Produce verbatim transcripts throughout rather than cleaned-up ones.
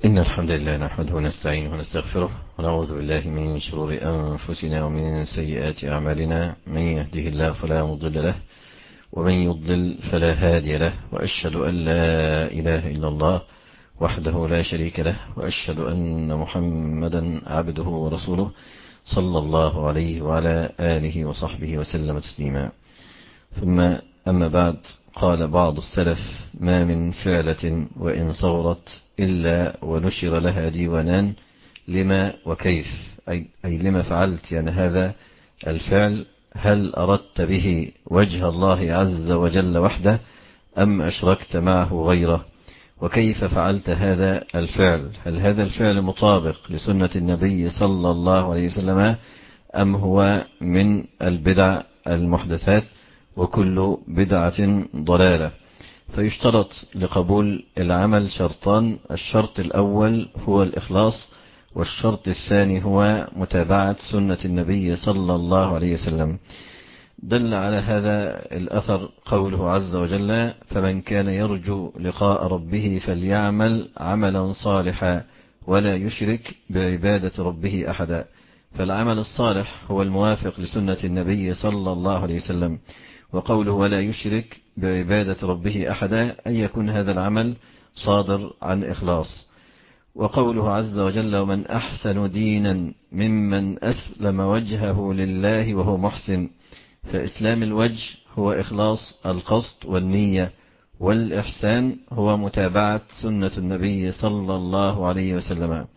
إن الحمد لله نحمده ونستعينه ونستغفره ونعوذ بالله من شرور أنفسنا ومن سيئات أعمالنا. من يهده الله فلا مضل له ومن يضلل فلا هادي له، وأشهد أن لا إله إلا الله وحده لا شريك له، وأشهد أن محمدا عبده ورسوله صلى الله عليه وعلى آله وصحبه وسلم تسليما. ثم أما بعد، قال بعض السلف: ما من فعلة وإن صغرت إلا ونشر لها ديوانان لما وكيف، أي, أي لما فعلت يعني هذا الفعل، هل أردت به وجه الله عز وجل وحده أم أشركت معه غيره، وكيف فعلت هذا الفعل، هل هذا الفعل مطابق لسنة النبي صلى الله عليه وسلم أم هو من البدع المحدثات، وكل بدعة ضلالة. فيشترط لقبول العمل شرطان: الشرط الأول هو الإخلاص، والشرط الثاني هو متابعة سنة النبي صلى الله عليه وسلم. دل على هذا الأثر قوله عز وجل: فمن كان يرجو لقاء ربه فليعمل عملا صالحا ولا يشرك بعبادة ربه أحدا. فالعمل الصالح هو الموافق لسنة النبي صلى الله عليه وسلم، وقوله ولا يشرك بعبادة ربه أحدا أن يكون هذا العمل صادر عن إخلاص. وقوله عز وجل: ومن أحسن دينا ممن أسلم وجهه لله وهو محسن. فإسلام الوجه هو إخلاص القصد والنية، والإحسان هو متابعة سنة النبي صلى الله عليه وسلم.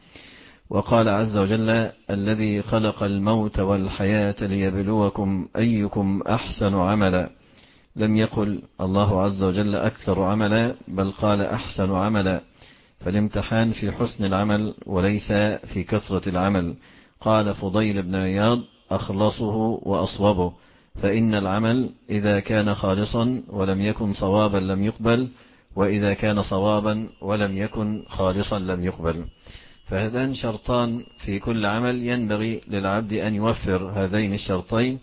وقال عز وجل: الذي خلق الموت والحياة ليبلوكم أيكم أحسن عملا. لم يقل الله عز وجل أكثر عملا، بل قال أحسن عملا، فالامتحان في حسن العمل وليس في كثرة العمل. قال فضيل بن عياض: أخلصه وأصوبه، فإن العمل إذا كان خالصا ولم يكن صوابا لم يقبل، وإذا كان صوابا ولم يكن خالصا لم يقبل. فهذان شرطان في كل عمل، ينبغي للعبد أن يوفر هذين الشرطين: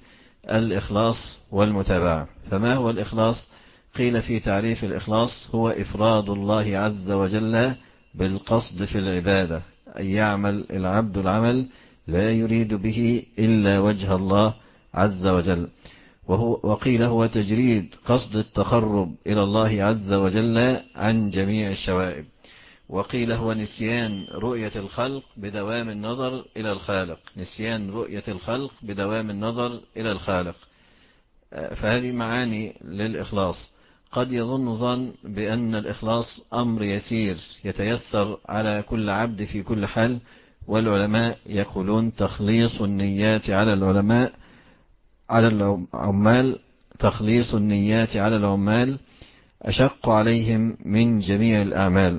الإخلاص والمتابعة. فما هو الإخلاص؟ قيل في تعريف الإخلاص: هو إفراد الله عز وجل بالقصد في العبادة، أن يعمل العبد العمل لا يريد به إلا وجه الله عز وجل. وهو وقيل هو تجريد قصد التقرب إلى الله عز وجل عن جميع الشوائب. وقيل هو نسيان رؤية الخلق بدوام النظر إلى الخالق، نسيان رؤية الخلق بدوام النظر إلى الخالق. فهذه معاني للإخلاص. قد يظن ظن بأن الإخلاص أمر يسير يتيسر على كل عبد في كل حال، والعلماء يقولون: تخليص النيات على العلماء على العمال تخليص النيات على العمال أشق عليهم من جميع الأعمال.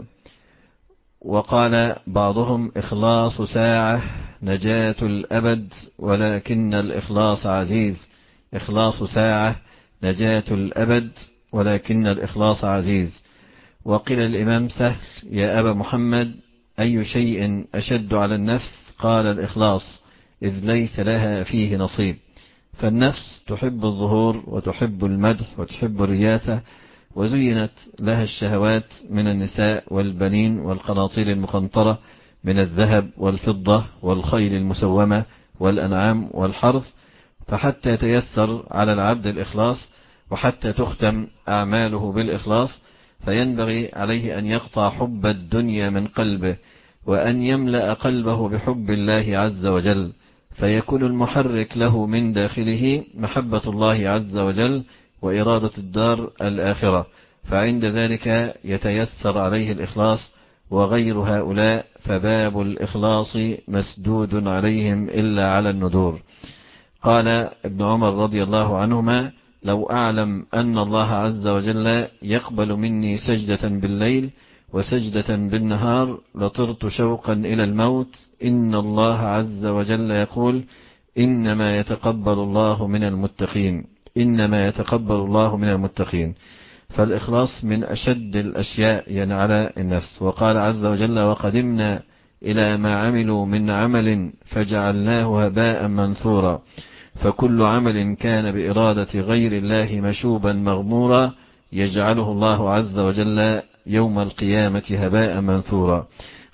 وقال بعضهم: إخلاص ساعة نجاة الأبد، ولكن الإخلاص عزيز. إخلاص ساعة نجاة الأبد، ولكن الإخلاص عزيز. وقيل الإمام سهل: يا أبا محمد، أي شيء أشد على النفس؟ قال: الإخلاص، إذ ليس لها فيه نصيب. فالنفس تحب الظهور وتحب المدح وتحب الرياسة، وزينت لها الشهوات من النساء والبنين والقناطير المقنطرة من الذهب والفضة والخيل المسومة والأنعام والحرث. فحتى يتيسر على العبد الإخلاص، وحتى تختم أعماله بالإخلاص، فينبغي عليه أن يقطع حب الدنيا من قلبه، وأن يملأ قلبه بحب الله عز وجل، فيكون المحرك له من داخله محبة الله عز وجل وإرادة الدار الآخرة. فعند ذلك يتيسر عليه الإخلاص. وغير هؤلاء فباب الإخلاص مسدود عليهم إلا على الندور. قال ابن عمر رضي الله عنهما: لو أعلم أن الله عز وجل يقبل مني سجدة بالليل وسجدة بالنهار لطرت شوقا إلى الموت. إن الله عز وجل يقول: إنما يتقبل الله من المتقين، إنما يتقبل الله من المتقين. فالإخلاص من أشد الأشياء يعني على النفس. وقال عز وجل: وقدمنا إلى ما عملوا من عمل فجعلناه هباء منثورا. فكل عمل كان بإرادة غير الله مشوبا مغمورا يجعله الله عز وجل يوم القيامة هباء منثورا.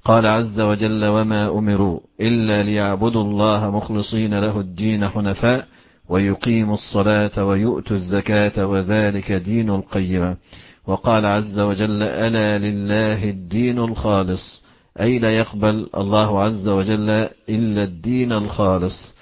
قال عز وجل: وما أمروا إلا ليعبدوا الله مخلصين له الدين حنفاء ويقيموا الصلاة ويؤتوا الزكاة وذلك دين القيمة. وقال عز وجل: ألا لله الدين الخالص، أي لا يقبل الله عز وجل إلا الدين الخالص.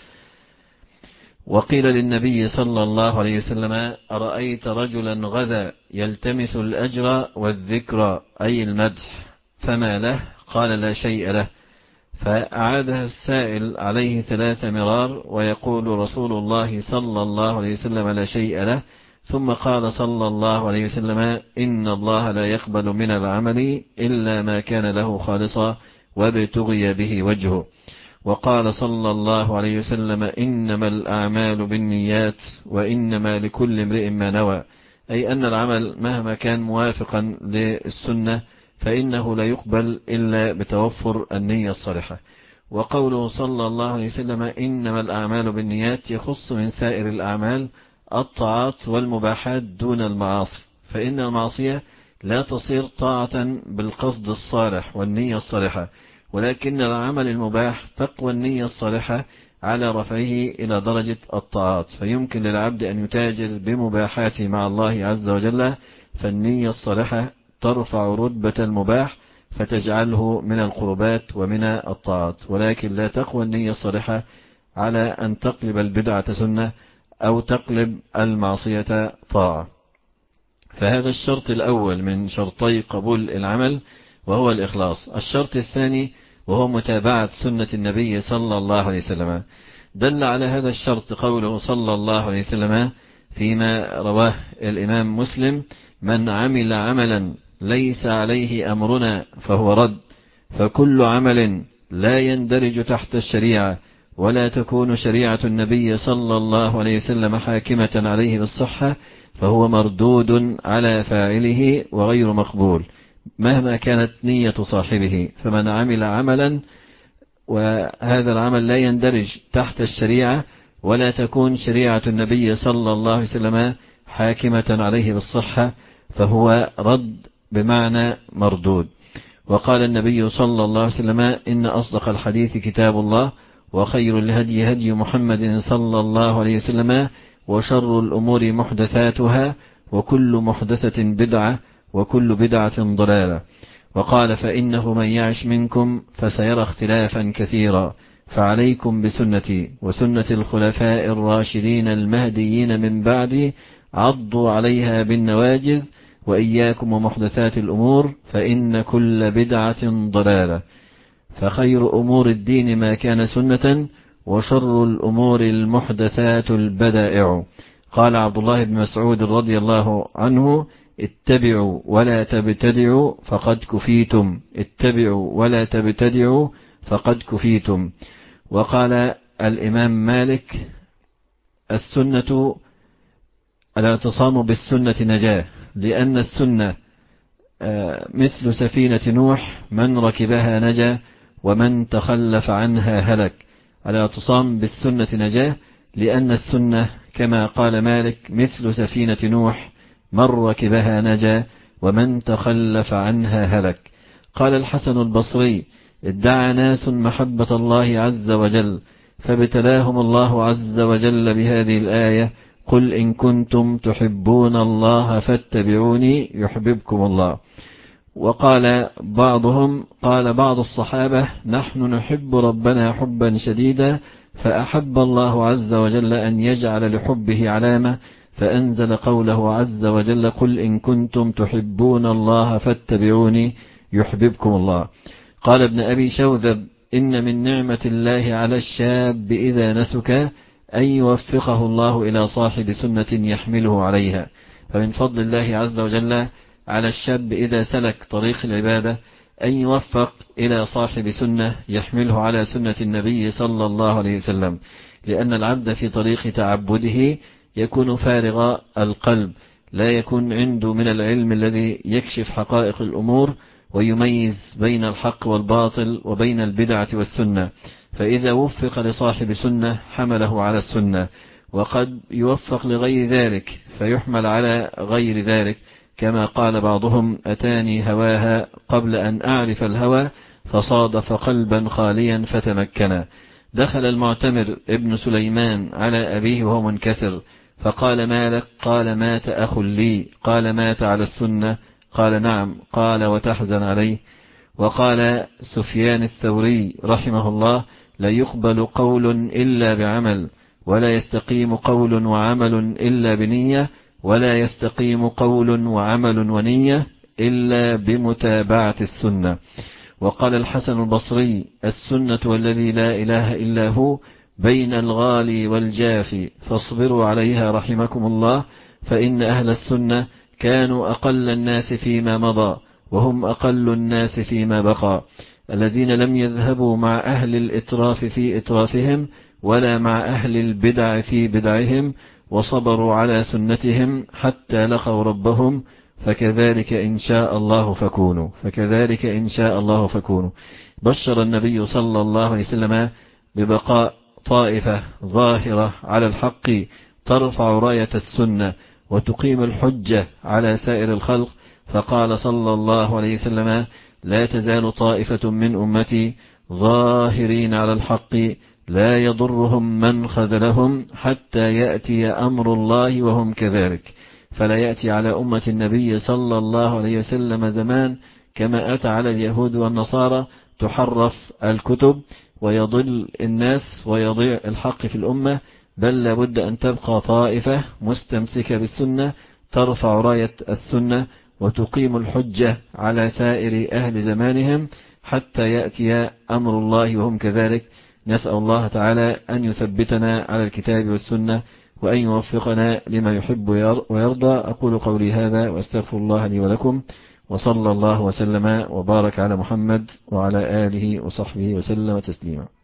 وقيل للنبي صلى الله عليه وسلم: أرأيت رجلا غزا يلتمس الأجر والذكر أي المدح فما له؟ قال: لا شيء له. فأعادها السائل عليه ثلاث مرار ويقول رسول الله صلى الله عليه وسلم: لا شيء له. ثم قال صلى الله عليه وسلم: إن الله لا يقبل من العمل إلا ما كان له خالصا وابتغي به وجهه. وقال صلى الله عليه وسلم: إنما الأعمال بالنيات وإنما لكل امرئ ما نوى، أي أن العمل مهما كان موافقا للسنة فإنه لا يقبل إلا بتوفر النية الصالحة. وقوله صلى الله عليه وسلم: إنما الأعمال بالنيات يخص من سائر الأعمال الطاعات والمباحات دون المعاصي، فإن المعصية لا تصير طاعة بالقصد الصالح والنية الصالحة، ولكن العمل المباح تقوى النية الصالحة على رفعه إلى درجة الطاعات، فيمكن للعبد أن يتاجر بمباحاته مع الله عز وجل، فالنية الصالحة ترفع رتبة المباح فتجعله من القربات ومن الطاعات، ولكن لا تقوى النية الصالحة على أن تقلب البدعة سنة أو تقلب المعصية طاعة. فهذا الشرط الأول من شرطي قبول العمل وهو الإخلاص. الشرط الثاني وهو متابعة سنة النبي صلى الله عليه وسلم. دل على هذا الشرط قوله صلى الله عليه وسلم فيما رواه الإمام مسلم: من عمل عملا ليس عليه أمرنا فهو رد، فكل عمل لا يندرج تحت الشريعة ولا تكون شريعة النبي صلى الله عليه وسلم حاكمة عليه بالصحة فهو مردود على فاعله وغير مقبول مهما كانت نية صاحبه. فمن عمل عملا وهذا العمل لا يندرج تحت الشريعة ولا تكون شريعة النبي صلى الله عليه وسلم حاكمة عليه بالصحة فهو رد بمعنى مردود. وقال النبي صلى الله عليه وسلم: إن أصدق الحديث كتاب الله، وخير الهدي هدي محمد صلى الله عليه وسلم، وشر الأمور محدثاتها، وكل محدثة بدعة، وكل بدعة ضلالة. وقال: فإنه من يعش منكم فسيرى اختلافا كثيرا، فعليكم بسنتي وسنة الخلفاء الراشدين المهديين من بعدي، عضوا عليها بالنواجذ، وإياكم ومحدثات الأمور فإن كل بدعة ضلالة. فخير أمور الدين ما كان سنة، وشر الأمور المحدثات البدائع. قال عبد الله بن مسعود رضي الله عنه: اتبعوا ولا تبتدعوا فقد كفيتم، اتبعوا ولا تبتدعوا فقد كفيتم. وقال الإمام مالك: السنة الاعتصام بالسنة نجاة، لأن السنة مثل سفينة نوح، من ركبها نجا ومن تخلف عنها هلك. الاعتصام بالسنة نجاة لأن السنة كما قال مالك مثل سفينة نوح، من ركبها نجا ومن تخلف عنها هلك. قال الحسن البصري: ادعى ناس محبة الله عز وجل فابتلاهم الله عز وجل بهذه الآية: قل إن كنتم تحبون الله فاتبعوني يحببكم الله. وقال بعضهم قال بعض الصحابة: نحن نحب ربنا حبا شديدا، فأحب الله عز وجل أن يجعل لحبه علامة فأنزل قوله عز وجل: قل إن كنتم تحبون الله فاتبعوني يحببكم الله. قال ابن أبي شوذب: إن من نعمة الله على الشاب إذا نسك أن يوفقه الله إلى صاحب سنة يحمله عليها. فمن فضل الله عز وجل على الشاب إذا سلك طريق العبادة أن يوفق إلى صاحب سنة يحمله على سنة النبي صلى الله عليه وسلم، لأن العبد في طريق تعبده يكون فارغ القلب، لا يكون عنده من العلم الذي يكشف حقائق الأمور ويميز بين الحق والباطل وبين البدعة والسنة. فإذا وفق لصاحب سنة حمله على السنة، وقد يوفق لغير ذلك فيحمل على غير ذلك، كما قال بعضهم: أتاني هواها قبل أن أعرف الهوى، فصادف قلبا خاليا فتمكنا. دخل المعتمر ابن سليمان على أبيه وهو منكسر فقال: ما لك؟ قال: مات أخ لي. قال: مات على السنة؟ قال: نعم. قال: وتحزن عليه؟ وقال سفيان الثوري رحمه الله: لا يقبل قول إلا بعمل، ولا يستقيم قول وعمل إلا بنية، ولا يستقيم قول وعمل ونية إلا بمتابعة السنة. وقال الحسن البصري: السنة والذي لا إله إلا هو بين الغالي والجافي، فاصبروا عليها رحمكم الله، فإن أهل السنة كانوا أقل الناس فيما مضى، وهم أقل الناس فيما بقى، الذين لم يذهبوا مع أهل الإتراف في إترافهم، ولا مع أهل البدع في بدعهم، وصبروا على سنتهم حتى لقوا ربهم، فكذلك إن شاء الله فكونوا فكذلك إن شاء الله فكونوا. بشر النبي صلى الله عليه وسلم ببقاء طائفة ظاهرة على الحق ترفع راية السنة وتقيم الحجة على سائر الخلق، فقال صلى الله عليه وسلم: لا تزال طائفة من أمتي ظاهرين على الحق لا يضرهم من خذلهم حتى يأتي أمر الله وهم كذلك. فلا يأتي على أمة النبي صلى الله عليه وسلم زمان كما أتى على اليهود والنصارى تحرف الكتب ويضل الناس ويضيع الحق في الأمة، بل لابد أن تبقى طائفة مستمسكة بالسنة ترفع راية السنة وتقيم الحجة على سائر أهل زمانهم حتى يأتي أمر الله وهم كذلك. نسأل الله تعالى أن يثبتنا على الكتاب والسنة وأن يوفقنا لما يحب ويرضى. أقول قولي هذا وأستغفر الله لي ولكم، وصلى الله وسلم وبارك على محمد وعلى آله وصحبه وسلم تسليما.